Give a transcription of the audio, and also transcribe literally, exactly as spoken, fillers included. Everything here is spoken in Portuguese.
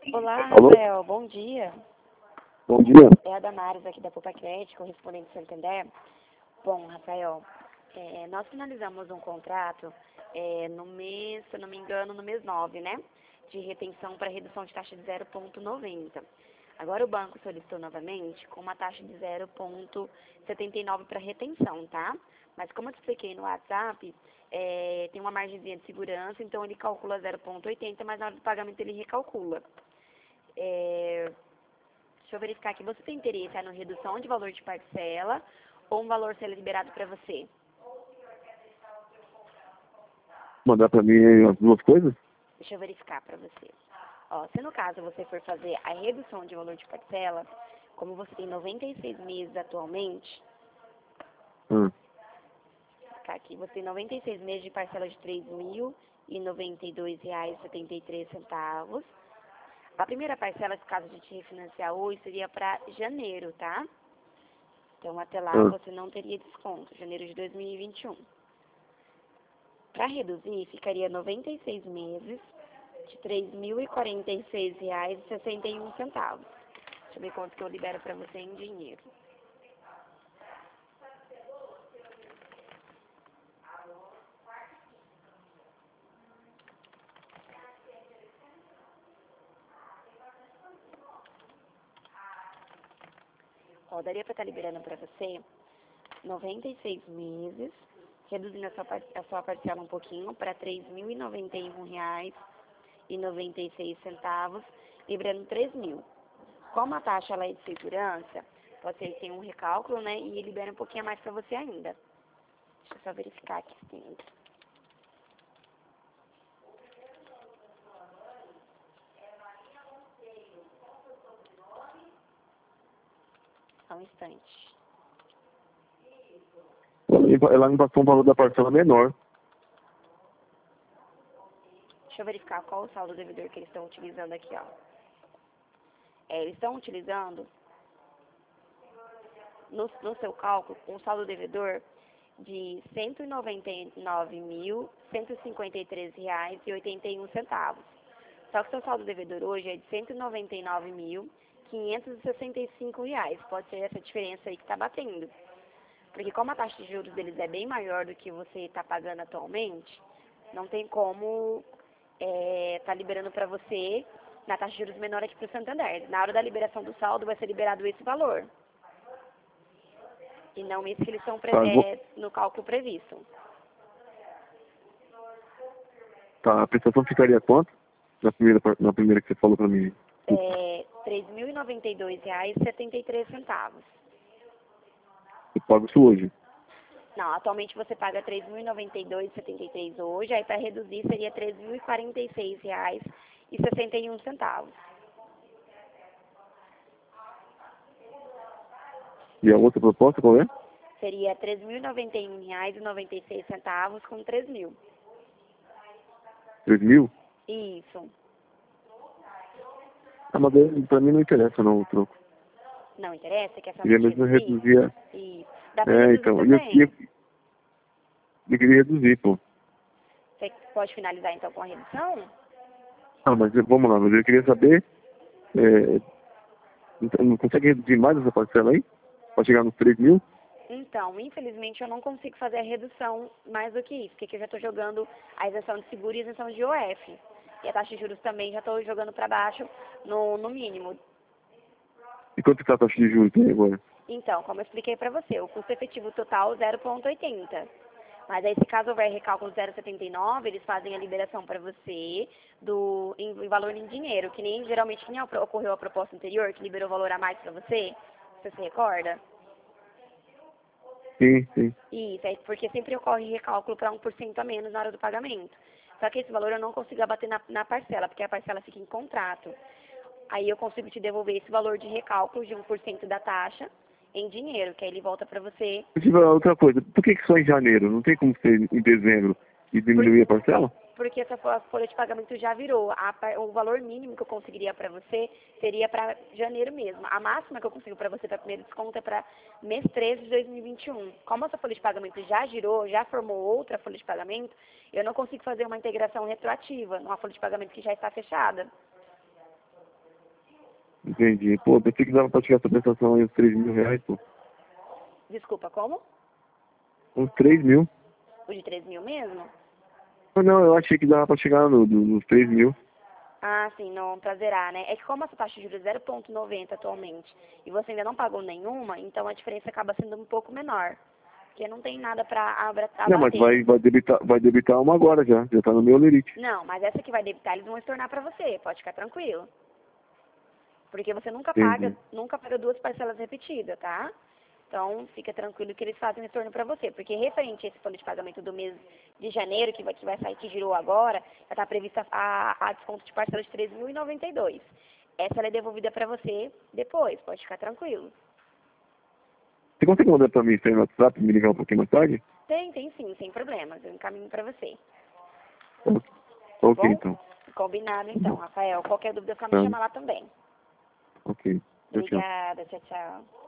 Olá, Alô? Rafael, bom dia. Bom dia. É a Damares aqui da Poupa Crédito, correspondente Santander. Bom, Rafael, é, nós finalizamos um contrato é, no mês, se eu não me engano, no mês nove, né? De retenção para redução de taxa de zero vírgula noventa. Agora o banco solicitou novamente com uma taxa de zero vírgula setenta e nove para retenção, tá? Mas como eu te expliquei no WhatsApp, é, tem uma margenzinha de segurança, então ele calcula zero vírgula oitenta, mas na hora do pagamento ele recalcula. É, deixa eu verificar aqui. Você tem interesse no redução de valor de parcela ou um valor ser liberado para você? Mandar pra mim as duas coisas? Deixa eu verificar para você. Ó, se no caso você for fazer a redução de valor de parcela, como você tem noventa e seis meses atualmente, Hum. vou ficar aqui, você tem noventa e seis meses de parcela de três mil e noventa e dois reais e setenta e três centavos. A primeira parcela, caso a gente refinanciar hoje, seria para janeiro, tá? Então, até lá Hum. você não teria desconto, janeiro de dois mil e vinte e um. Para reduzir, ficaria noventa e seis meses de três mil e quarenta e seis reais e sessenta e um centavos. Deixa eu ver quanto que eu libero para você em dinheiro. Ó, daria para estar liberando para você noventa e seis meses, reduzindo a sua, par- a sua parcela um pouquinho para três mil e noventa e um reais e noventa e seis centavos, liberando três mil. Como a taxa ela é de segurança, pode ser que tenha um recálculo, né, e libera um pouquinho a mais para você ainda. Deixa eu só verificar aqui se tem. Só um instante. Ela me passou um valor da parcela menor. Deixa eu verificar qual o saldo devedor que eles estão utilizando aqui, ó. É, eles estão utilizando, no, no seu cálculo, um saldo devedor de cento e noventa e nove mil, cento e cinquenta e três reais e oitenta e um centavos. Só que o seu saldo devedor hoje é de cento e noventa e nove mil, quinhentos e sessenta e cinco reais. Pode ser essa diferença aí que está batendo. Porque como a taxa de juros deles é bem maior do que você está pagando atualmente, não tem como é, tá liberando para você na taxa de juros menor aqui para o Santander. Na hora da liberação do saldo vai ser liberado esse valor. E não esse que eles estão pre- Tá, vou- é, no cálculo previsto. tá, a prestação ficaria quanto? Na primeira, par- na primeira que você falou pra mim. É três mil e noventa e dois reais e setenta e três centavos. Eu pago isso hoje. Não, atualmente você paga três mil e noventa e dois reais e setenta e três centavos hoje, aí para reduzir seria três mil e quarenta e seis reais e sessenta e um centavos. E a outra proposta qual é? Seria três mil e noventa e um reais e noventa e seis centavos com três mil. Três mil? Isso. Ah, mas aí, pra mim não interessa não o troco. Não interessa? Quer Queria somente mesmo reduzir? reduzir a... Isso. Dá para É, reduzir então, eu, também. eu, eu queria reduzir, pô. Você pode finalizar então com a redução? Ah, mas eu- vamos lá, mas eu queria saber... É, então, não consegue reduzir mais essa parcela aí? Pra chegar nos três mil? Então, infelizmente, eu não consigo fazer a redução mais do que isso, porque aqui eu já estou jogando a isenção de seguro e a isenção de I O F. E a taxa de juros também já estou jogando para baixo no, no mínimo. E quanto que tá a taxa de juros tem agora? Então, como eu expliquei para você, o custo efetivo total zero vírgula oitenta. Mas aí, se caso houver recálculo zero vírgula setenta e nove, eles fazem a liberação para você do em, em valor em dinheiro, que nem geralmente que nem ocorreu a proposta anterior, que liberou valor a mais para você. Você se recorda? Sim, sim. Isso, é porque sempre ocorre recálculo para um por cento a menos na hora do pagamento. Só que esse valor eu não consigo abater na, na parcela, porque a parcela fica em contrato. Aí eu consigo te devolver esse valor de recálculo de um por cento da taxa em dinheiro, que aí ele volta para você. Eu tive outra coisa, por que, que só em janeiro? Não tem como ser em dezembro e diminuir a parcela? Porque essa fo- folha de pagamento já virou. A par- o valor mínimo que eu conseguiria para você seria para janeiro mesmo. A máxima que eu consigo para você para primeiro desconto é para mês treze de dois mil e vinte e um. Como essa folha de pagamento já girou, já formou outra folha de pagamento, eu não consigo fazer uma integração retroativa numa folha de pagamento que já está fechada. Entendi. Pô, pensei que dava pra tirar essa prestação aí, uns três mil reais, pô. Desculpa, como? Uns três mil. O de três mil mesmo? Ah, não, eu achei que dava pra chegar no, no- nos três mil. Ah, sim, não, pra zerar, né? É que como essa taxa de juros é zero vírgula noventa atualmente e você ainda não pagou nenhuma, então a diferença acaba sendo um pouco menor. Porque não tem nada pra abra- Não, mas abater. vai, vai, debitar, vai debitar uma agora já. Já tá no meu lerite. Não, mas essa que vai debitar, eles vão estornar pra você, pode ficar tranquilo. Porque você nunca paga, Entendi. nunca paga duas parcelas repetidas, tá? Então, fica tranquilo que eles fazem retorno para você. Porque referente a esse plano de pagamento do mês de janeiro, que vai, que vai sair, que girou agora, já está prevista a, a desconto de parcela de treze mil e noventa e dois. Essa ela é devolvida para você depois, pode ficar tranquilo. Você consegue mandar pra mim isso aí no WhatsApp e me ligar um pouquinho mais tarde? Tem, tem sim, sem problemas. Eu encaminho para você. Ok, Tá ok, bom? então. Combinado Tá então, bom. Rafael. Qualquer dúvida é só me Tá. chamar lá também. Ok. Tchau, tchau. Obrigada, tchau, tchau.